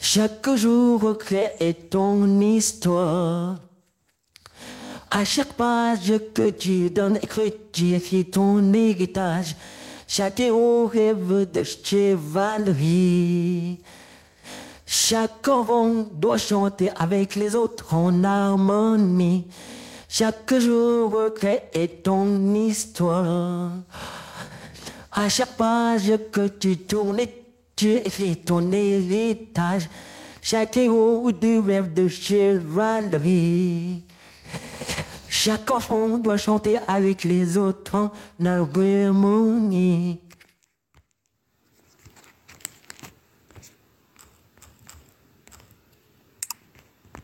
Chaque jour recrée ton histoire. À chaque page que tu donnes, écrit, tu écris ton héritage. Chaque héros rêve de chevalerie. Chaque enfant doit chanter avec les autres en harmonie. Chaque jour recrée ton histoire. À chaque page que tu tournes, tu écris ton héritage. Chaque héros du rêve de chevalerie. Chaque enfant doit chanter avec les autres en harmonie.